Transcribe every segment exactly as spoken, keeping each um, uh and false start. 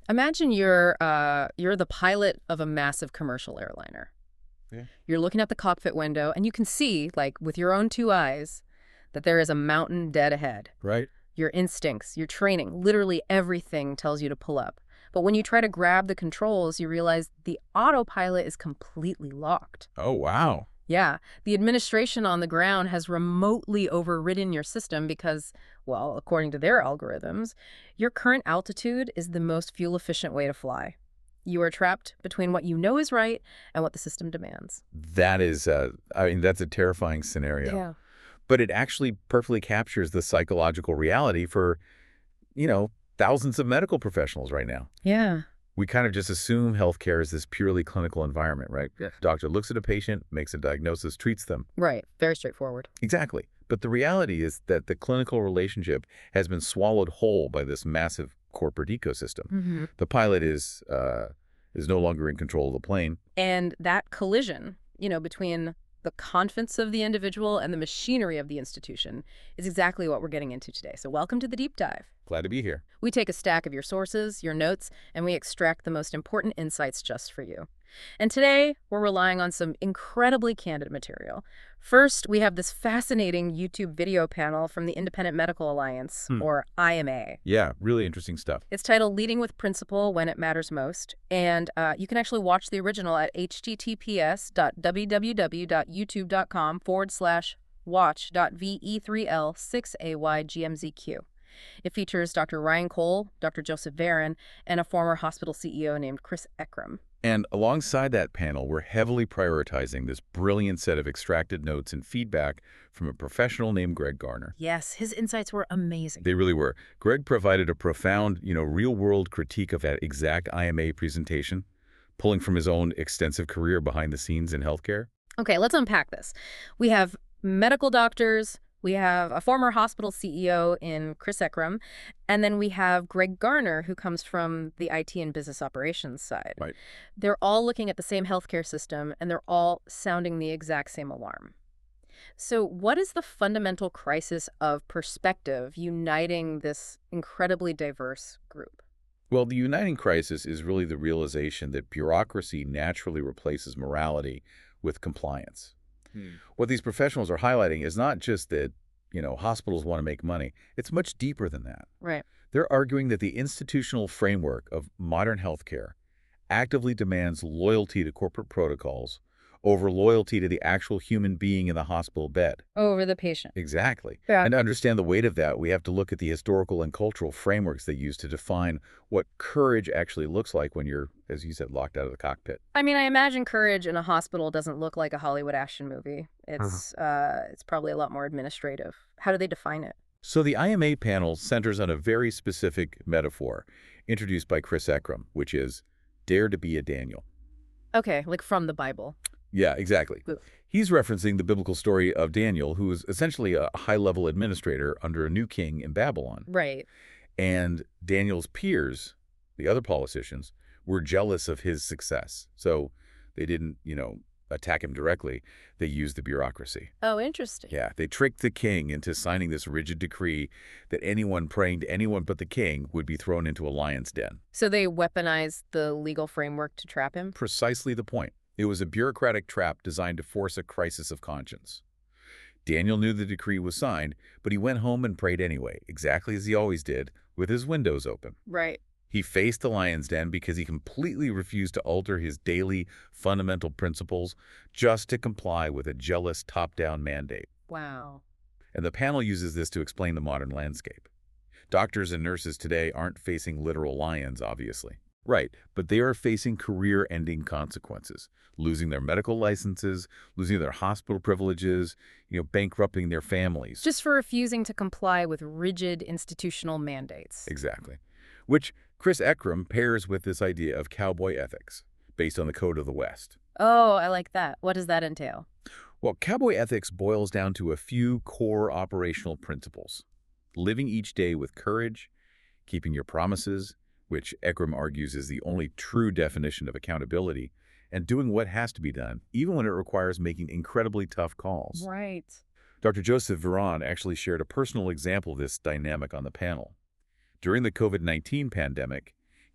Imagine you're uh, you're the pilot of a massive commercial airliner. Yeah. You're looking out the cockpit window, and you can see, like with your own two eyes, that there is a mountain dead ahead. Right? Your instincts, your training, literally everything tells you to pull up. But when you try to grab the controls, you realize the autopilot is completely locked. Oh, wow. Yeah, the administration on the ground has remotely overridden your system because, well, according to their algorithms, your current altitude is the most fuel-efficient way to fly. You are trapped between what you know is right and what the system demands. That is, uh, I mean, that's a terrifying scenario. Yeah. But it actually perfectly captures the psychological reality for, you know, thousands of medical professionals right now. Yeah. We kind of just assume healthcare is this purely clinical environment, right? Yeah. Doctor looks at a patient, makes a diagnosis, treats them. Right. Very straightforward. Exactly. But the reality is that the clinical relationship has been swallowed whole by this massive corporate ecosystem. Mm-hmm. The pilot is uh, is no longer in control of the plane. And that collision, you know, between the confidence of the individual and the machinery of the institution is exactly what we're getting into today. So welcome to the deep dive. Glad to be here. We take a stack of your sources, your notes, and we extract the most important insights just for you. And today, we're relying on some incredibly candid material. First, we have this fascinating YouTube video panel from the Independent Medical Alliance, Hmm. or I M A. Yeah, really interesting stuff. It's titled Leading with Principle When It Matters Most, and uh, you can actually watch the original at https.www.youtube.com forward slash watch.ve3l6aygmzq. It features Doctor Ryan Cole, Doctor Joseph Varon, and a former hospital C E O named Chris Ekram. And alongside that panel, we're heavily prioritizing this brilliant set of extracted notes and feedback from a professional named Greg Garner. Yes, his insights were amazing. They really were. Greg provided a profound, you know, real-world critique of that exact I M A presentation, pulling from his own extensive career behind the scenes in healthcare. Okay, let's unpack this. We have medical doctors, we have a former hospital C E O in Chris Ekram, and then we have Greg Garner, who comes from the I T and business operations side. Right. They're all looking at the same healthcare system, and they're all sounding the exact same alarm. So what is the fundamental crisis of perspective uniting this incredibly diverse group? Well, the uniting crisis is really the realization that bureaucracy naturally replaces morality with compliance. What these professionals are highlighting is not just that, you know, hospitals want to make money. It's much deeper than that. Right. They're arguing that the institutional framework of modern healthcare actively demands loyalty to corporate protocols over loyalty to the actual human being in the hospital bed. Over the patient. Exactly. Yeah. And to understand the weight of that, we have to look at the historical and cultural frameworks they use to define what courage actually looks like when you're, as you said, locked out of the cockpit. I mean, I imagine courage in a hospital doesn't look like a Hollywood action movie. It's uh, it's probably a lot more administrative. How do they define it? So the I M A panel centers on a very specific metaphor introduced by Chris Ekram, which is dare to be a Daniel. Okay, like from the Bible. Yeah, exactly. Good. He's referencing the biblical story of Daniel, who was essentially a high-level administrator under a new king in Babylon. Right. And Daniel's peers, the other politicians, were jealous of his success. So they didn't, you know, attack him directly. They used the bureaucracy. Oh, interesting. Yeah, they tricked the king into signing this rigid decree that anyone praying to anyone but the king would be thrown into a lion's den. So they weaponized the legal framework to trap him? Precisely the point. It was a bureaucratic trap designed to force a crisis of conscience. Daniel knew the decree was signed, but he went home and prayed anyway, exactly as he always did, with his windows open. Right. He faced the lion's den because he completely refused to alter his daily fundamental principles just to comply with a jealous top-down mandate. Wow. And the panel uses this to explain the modern landscape. Doctors and nurses today aren't facing literal lions, obviously. Right, but they are facing career-ending consequences, losing their medical licenses, losing their hospital privileges, you know, bankrupting their families. Just for refusing to comply with rigid institutional mandates. Exactly. Which Chris Ekram pairs with this idea of cowboy ethics, based on the Code of the West. Oh, I like that. What does that entail? Well, cowboy ethics boils down to a few core operational principles. Living each day with courage, keeping your promises, which Ekram argues is the only true definition of accountability, and doing what has to be done, even when it requires making incredibly tough calls. Right. Doctor Joseph Varon actually shared a personal example of this dynamic on the panel. During the COVID nineteen pandemic,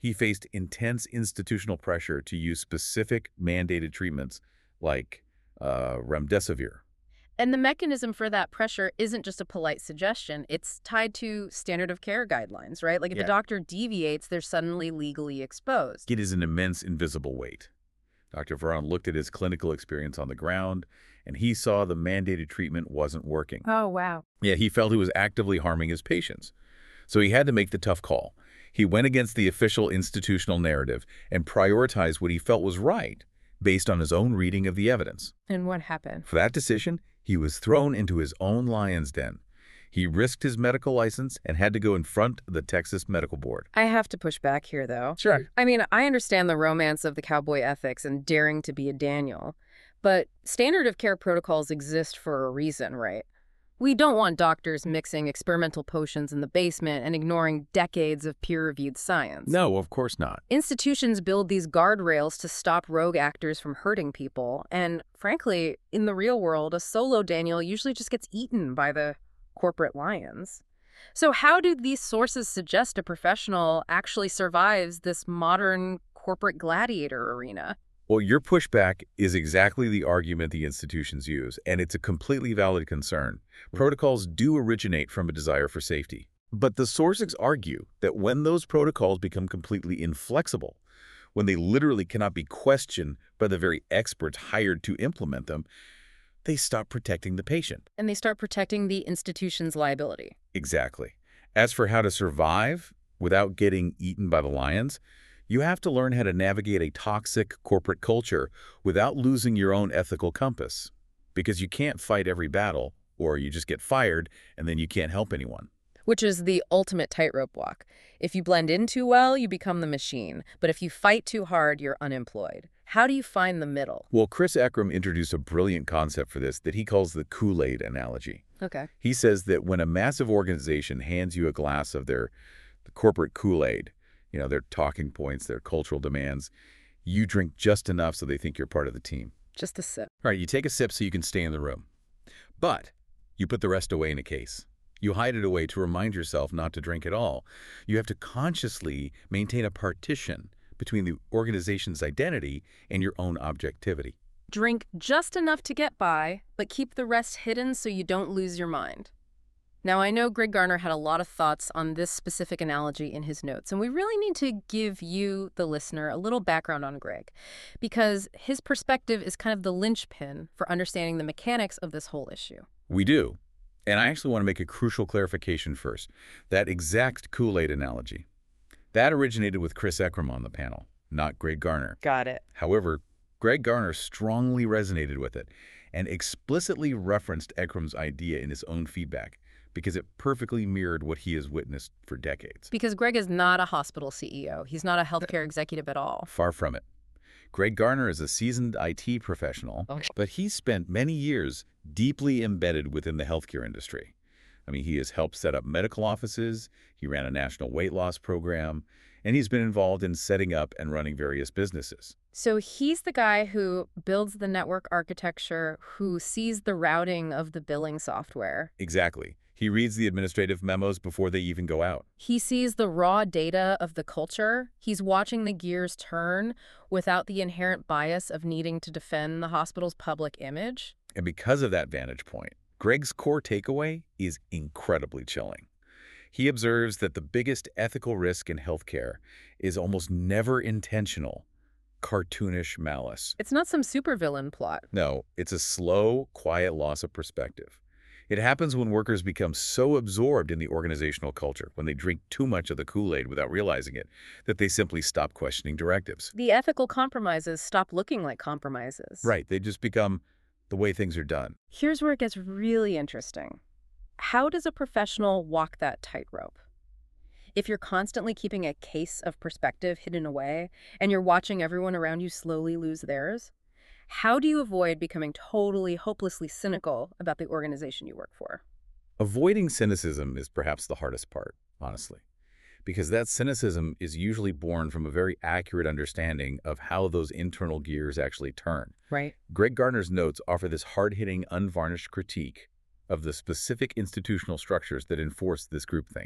He faced intense institutional pressure to use specific mandated treatments like uh, remdesivir. And the mechanism for that pressure isn't just a polite suggestion. It's tied to standard of care guidelines, right? Like if a Yeah. doctor deviates, they're suddenly legally exposed. It is an immense invisible weight. Doctor Veron looked at his clinical experience on the ground, and he saw the mandated treatment wasn't working. Oh, wow. Yeah, he felt he was actively harming his patients. So he had to make the tough call. He went against the official institutional narrative and prioritized what he felt was right based on his own reading of the evidence. And what happened? For that decision, he was thrown into his own lion's den. He risked his medical license and had to go in front of the Texas Medical Board. I have to push back here, though. Sure. I mean, I understand the romance of the cowboy ethics and daring to be a Daniel, but standard of care protocols exist for a reason, right? We don't want doctors mixing experimental potions in the basement and ignoring decades of peer-reviewed science. No, of course not. Institutions build these guardrails to stop rogue actors from hurting people, and frankly, in the real world, a solo Daniel usually just gets eaten by the corporate lions. So how do these sources suggest a professional actually survives this modern corporate gladiator arena? Well, your pushback is exactly the argument the institutions use, and it's a completely valid concern. Protocols do originate from a desire for safety. But the sources argue that when those protocols become completely inflexible, when they literally cannot be questioned by the very experts hired to implement them, they stop protecting the patient. And they start protecting the institution's liability. Exactly. As for how to survive without getting eaten by the lions, you have to learn how to navigate a toxic corporate culture without losing your own ethical compass. Because you can't fight every battle, or you just get fired, and then you can't help anyone. Which is the ultimate tightrope walk. If you blend in too well, you become the machine. But if you fight too hard, you're unemployed. How do you find the middle? Well, Chris Eckram introduced a brilliant concept for this that he calls the Kool-Aid analogy. Okay. He says that when a massive organization hands you a glass of their the corporate Kool-Aid, you know, their talking points, their cultural demands, you drink just enough so they think you're part of the team. Just a sip. All right, you take a sip so you can stay in the room. But you put the rest away in a case. You hide it away to remind yourself not to drink at all. You have to consciously maintain a partition between the organization's identity and your own objectivity. Drink just enough to get by, but keep the rest hidden so you don't lose your mind. Now, I know Greg Garner had a lot of thoughts on this specific analogy in his notes, and we really need to give you, the listener, a little background on Greg, because his perspective is kind of the linchpin for understanding the mechanics of this whole issue. We do. And I actually want to make a crucial clarification first. That exact Kool-Aid analogy, that originated with Chris Eckram on the panel, not Greg Garner. Got it. However, Greg Garner strongly resonated with it and explicitly referenced Eckram's idea in his own feedback because it perfectly mirrored what he has witnessed for decades. Because Greg is not a hospital C E O. He's not a healthcare executive at all. Far from it. Greg Garner is a seasoned I T professional, Okay. but he's spent many years deeply embedded within the healthcare industry. I mean, he has helped set up medical offices, he ran a national weight loss program, and he's been involved in setting up and running various businesses. So he's the guy who builds the network architecture, who sees the routing of the billing software. Exactly. He reads the administrative memos before they even go out. He sees the raw data of the culture. He's watching the gears turn without the inherent bias of needing to defend the hospital's public image. And because of that vantage point, Greg's core takeaway is incredibly chilling. He observes that the biggest ethical risk in healthcare is almost never intentional, cartoonish malice. It's not some supervillain plot. No, it's a slow, quiet loss of perspective. It happens when workers become so absorbed in the organizational culture, when they drink too much of the Kool-Aid without realizing it, that they simply stop questioning directives. The ethical compromises stop looking like compromises. Right, they just become the way things are done. Here's where it gets really interesting. How does a professional walk that tightrope? If you're constantly keeping a case of perspective hidden away, and you're watching everyone around you slowly lose theirs, how do you avoid becoming totally, hopelessly cynical about the organization you work for? Avoiding cynicism is perhaps the hardest part, honestly, because that cynicism is usually born from a very accurate understanding of how those internal gears actually turn. Right. Greg Garner's notes offer this hard-hitting, unvarnished critique of the specific institutional structures that enforce this groupthink.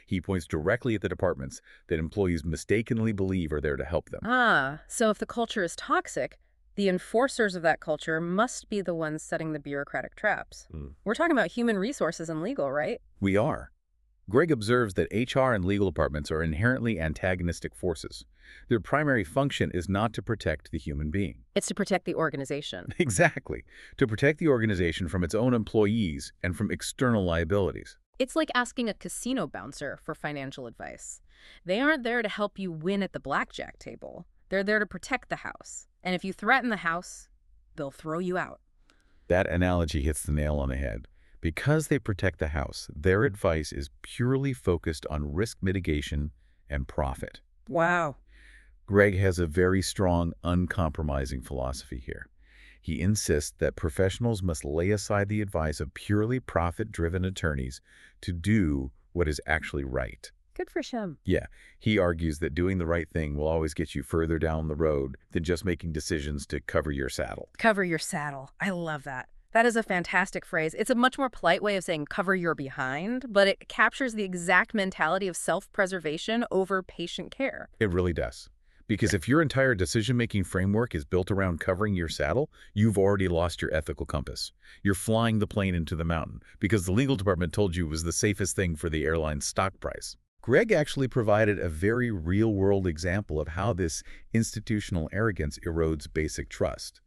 He points directly at the departments that employees mistakenly believe are there to help them. Ah, so if the culture is toxic, the enforcers of that culture must be the ones setting the bureaucratic traps. Hmm. We're talking about human resources and legal, right? We are. Greg observes that H R and legal departments are inherently antagonistic forces. Their primary function is not to protect the human being. It's to protect the organization. Exactly. To protect the organization from its own employees and from external liabilities. It's like asking a casino bouncer for financial advice. They aren't there to help you win at the blackjack table. They're there to protect the house. And if you threaten the house, they'll throw you out. That analogy hits the nail on the head. Because they protect the house, their advice is purely focused on risk mitigation and profit. Wow. Greg has a very strong, uncompromising philosophy here. He insists that professionals must lay aside the advice of purely profit-driven attorneys to do what is actually right. Good for him. Yeah, he argues that doing the right thing will always get you further down the road than just making decisions to cover your saddle. Cover your saddle. I love that. That is a fantastic phrase. It's a much more polite way of saying cover your behind, but it captures the exact mentality of self-preservation over patient care. It really does. Because if your entire decision-making framework is built around covering your saddle, you've already lost your ethical compass. You're flying the plane into the mountain because the legal department told you it was the safest thing for the airline's stock price. Greg actually provided a very real-world example of how this institutional arrogance erodes basic trust.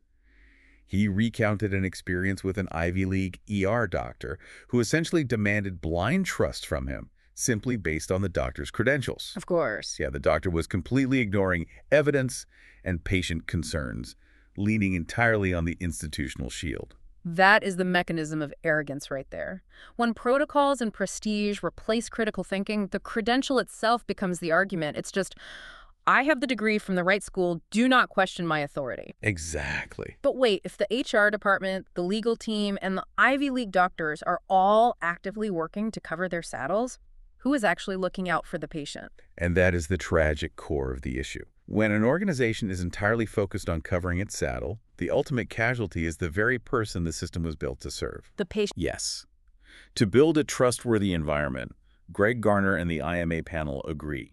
He recounted an experience with an Ivy League E R doctor who essentially demanded blind trust from him, simply based on the doctor's credentials. Of course. Yeah, the doctor was completely ignoring evidence and patient concerns, leaning entirely on the institutional shield. That is the mechanism of arrogance right there. When protocols and prestige replace critical thinking, the credential itself becomes the argument. It's just, I have the degree from the right school, do not question my authority. Exactly. But wait, if the H R department, the legal team, and the Ivy League doctors are all actively working to cover their saddles, who is actually looking out for the patient? And that is the tragic core of the issue. When an organization is entirely focused on covering its saddle, the ultimate casualty is the very person the system was built to serve. The patient. Yes. To build a trustworthy environment, Greg Garner and the I M A panel agree.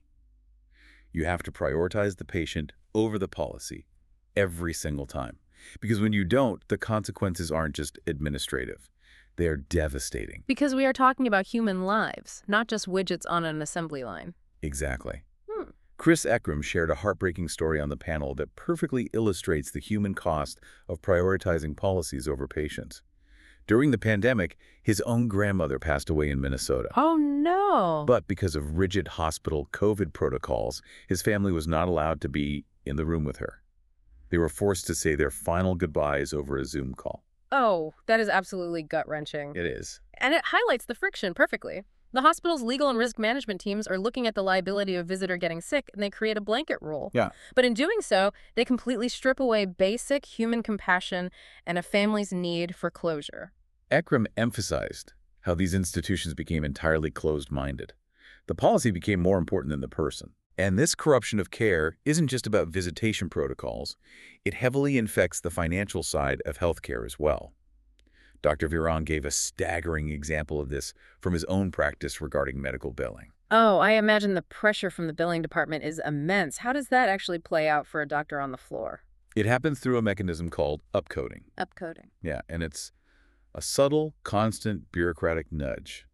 You have to prioritize the patient over the policy every single time. Because when you don't, the consequences aren't just administrative. They are devastating. Because we are talking about human lives, not just widgets on an assembly line. Exactly. Hmm. Chris Eckram shared a heartbreaking story on the panel that perfectly illustrates the human cost of prioritizing policies over patients. During the pandemic, his own grandmother passed away in Minnesota. Oh, no. But because of rigid hospital COVID protocols, his family was not allowed to be in the room with her. They were forced to say their final goodbyes over a Zoom call. Oh, that is absolutely gut-wrenching. It is. And it highlights the friction perfectly. The hospital's legal and risk management teams are looking at the liability of a visitor getting sick, and they create a blanket rule. Yeah. But in doing so, they completely strip away basic human compassion and a family's need for closure. Eckram emphasized how these institutions became entirely closed-minded. The policy became more important than the person. And this corruption of care isn't just about visitation protocols. It heavily infects the financial side of healthcare as well. Doctor Viron gave a staggering example of this from his own practice regarding medical billing. Oh, I imagine the pressure from the billing department is immense. How does that actually play out for a doctor on the floor? It happens through a mechanism called upcoding. Upcoding. Yeah, and it's a subtle, constant bureaucratic nudge.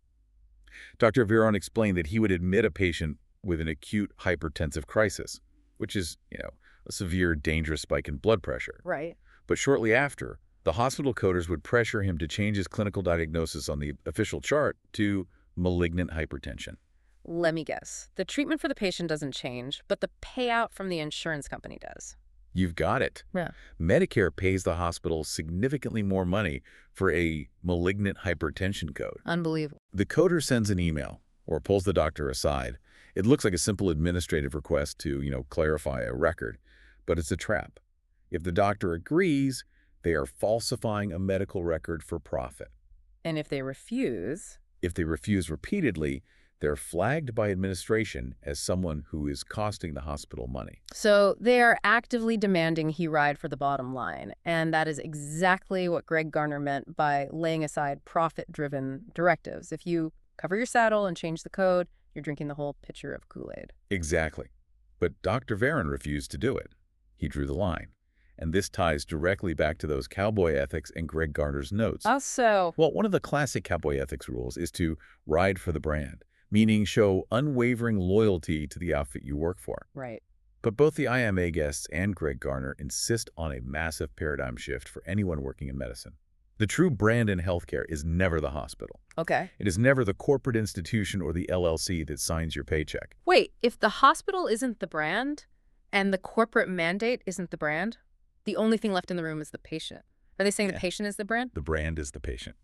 Doctor Viron explained that he would admit a patient with an acute hypertensive crisis, which is, you know, a severe, dangerous spike in blood pressure. Right. But shortly after, the hospital coders would pressure him to change his clinical diagnosis on the official chart to malignant hypertension. Let me guess. The treatment for the patient doesn't change, but the payout from the insurance company does. You've got it. Yeah. Medicare pays the hospital significantly more money for a malignant hypertension code. Unbelievable. The coder sends an email or pulls the doctor aside. It looks like a simple administrative request to, you know, clarify a record, but it's a trap. If the doctor agrees, they are falsifying a medical record for profit. And if they refuse... If they refuse repeatedly, they're flagged by administration as someone who is costing the hospital money. So they are actively demanding he ride for the bottom line, and that is exactly what Greg Garner meant by laying aside profit-driven directives. If you cover your saddle and change the code, You're drinking the whole pitcher of Kool-Aid. Exactly. But Doctor Varon refused to do it. He drew the line. And this ties directly back to those cowboy ethics and Greg Garner's notes. Also, Well, one of the classic cowboy ethics rules is to ride for the brand, meaning show unwavering loyalty to the outfit you work for. right. But both the I M A guests and Greg Garner insist on a massive paradigm shift for anyone working in medicine. The true brand in healthcare is never the hospital. Okay. It is never the corporate institution or the L L C that signs your paycheck. Wait, if the hospital isn't the brand and the corporate mandate isn't the brand, the only thing left in the room is the patient. Are they saying Yeah. the patient is the brand? The brand is the patient.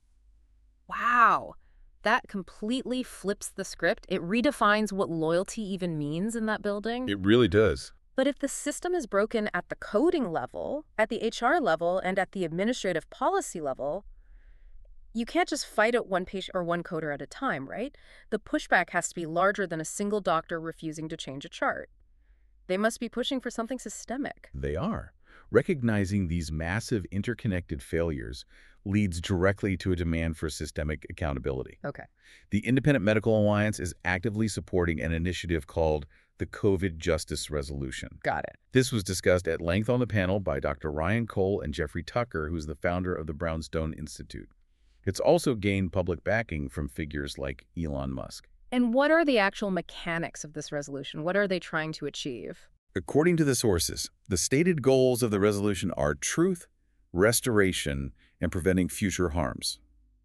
Wow. That completely flips the script. It redefines what loyalty even means in that building. It really does. But if the system is broken at the coding level, at the H R level, and at the administrative policy level, you can't just fight it one patient or one coder at a time, right? The pushback has to be larger than a single doctor refusing to change a chart. They must be pushing for something systemic. They are. Recognizing these massive interconnected failures leads directly to a demand for systemic accountability. Okay. The Independent Medical Alliance is actively supporting an initiative called the COVID Justice Resolution. Got it. This was discussed at length on the panel by Doctor Ryan Cole and Jeffrey Tucker, who's the founder of the Brownstone Institute. It's also gained public backing from figures like Elon Musk. And what are the actual mechanics of this resolution? What are they trying to achieve? According to the sources, the stated goals of the resolution are truth, restoration, and preventing future harms.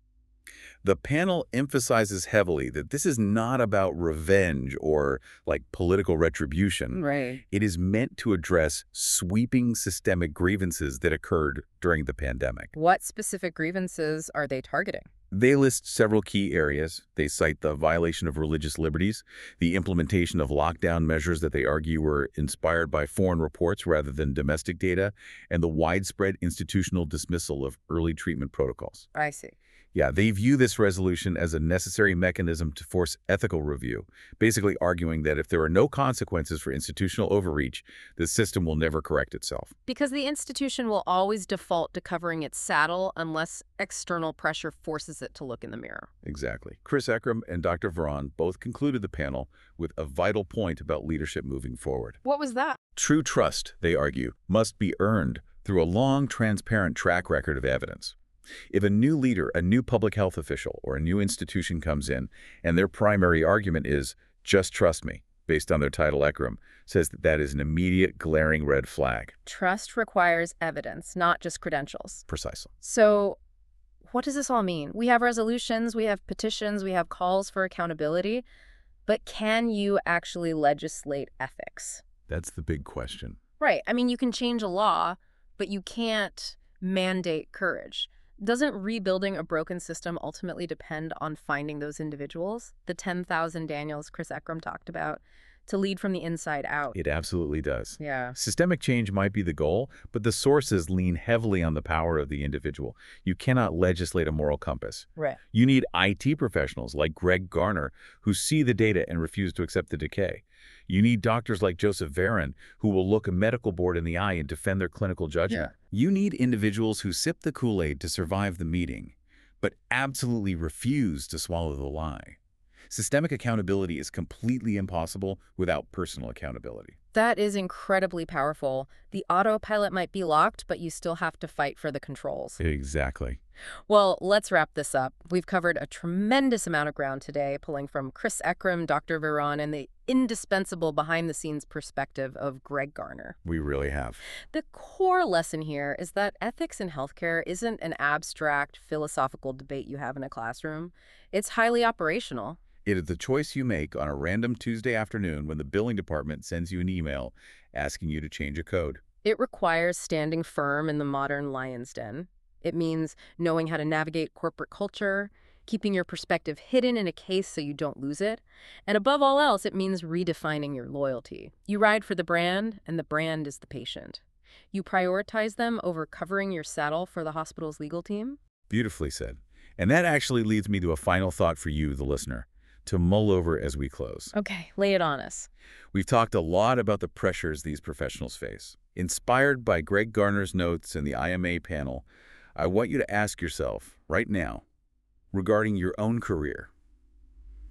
The panel emphasizes heavily that this is not about revenge or, like, political retribution. Right. It is meant to address sweeping systemic grievances that occurred during the pandemic. What specific grievances are they targeting? They list several key areas. They cite the violation of religious liberties, the implementation of lockdown measures that they argue were inspired by foreign reports rather than domestic data, and the widespread institutional dismissal of early treatment protocols. I see. Yeah, they view this resolution as a necessary mechanism to force ethical review, basically arguing that if there are no consequences for institutional overreach, the system will never correct itself. Because the institution will always default to covering its saddle unless external pressure forces it to look in the mirror. Exactly. Chris Eckram and Doctor Varon both concluded the panel with a vital point about leadership moving forward. What was that? True trust, they argue, must be earned through a long, transparent track record of evidence. If a new leader, a new public health official, or a new institution comes in, and their primary argument is, just trust me, based on their title, Eckram says that that is an immediate, glaring red flag. Trust requires evidence, not just credentials. Precisely. So what does this all mean? We have resolutions, we have petitions, we have calls for accountability, but can you actually legislate ethics? That's the big question. Right. I mean, you can change a law, but you can't mandate courage. Doesn't rebuilding a broken system ultimately depend on finding those individuals, the ten thousand Daniels Chris Eckram talked about, to lead from the inside out? It absolutely does. Yeah. Systemic change might be the goal, but the sources lean heavily on the power of the individual. You cannot legislate a moral compass. Right. You need I T professionals like Greg Garner who see the data and refuse to accept the decay. You need doctors like Joseph Varon who will look a medical board in the eye and defend their clinical judgment. Yeah. You need individuals who sip the Kool-Aid to survive the meeting, but absolutely refuse to swallow the lie. Systemic accountability is completely impossible without personal accountability. That is incredibly powerful. The autopilot might be locked, but you still have to fight for the controls. Exactly. Well, let's wrap this up. We've covered a tremendous amount of ground today, pulling from Chris Eckram, Doctor Varon, and the indispensable behind-the-scenes perspective of Greg Garner. We really have. The core lesson here is that ethics in healthcare isn't an abstract philosophical debate you have in a classroom. It's highly operational. It is the choice you make on a random Tuesday afternoon when the billing department sends you an email asking you to change a code. It requires standing firm in the modern lion's den. It means knowing how to navigate corporate culture, keeping your perspective hidden in a case so you don't lose it, and above all else, it means redefining your loyalty. You ride for the brand, and the brand is the patient. You prioritize them over covering your saddle for the hospital's legal team. Beautifully said. And that actually leads me to a final thought for you, the listener, to mull over as we close. Okay, lay it on us. We've talked a lot about the pressures these professionals face. Inspired by Greg Garner's notes and the I M A panel, I want you to ask yourself right now, regarding your own career,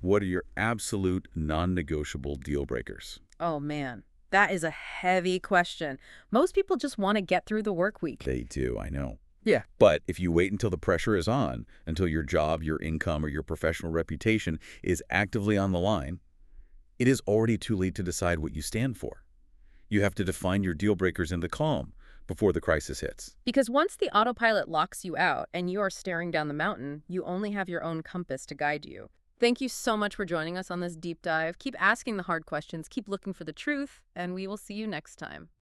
What are your absolute non-negotiable deal breakers? Oh man, that is a heavy question. Most people just want to get through the work week. They do, I know. Yeah. But if you wait until the pressure is on, until your job, your income, or your professional reputation is actively on the line, it is already too late to decide what you stand for. You have to define your deal breakers in the calm before the crisis hits. Because once the autopilot locks you out and you are staring down the mountain, you only have your own compass to guide you. Thank you so much for joining us on this deep dive. Keep asking the hard questions, keep looking for the truth, and we will see you next time.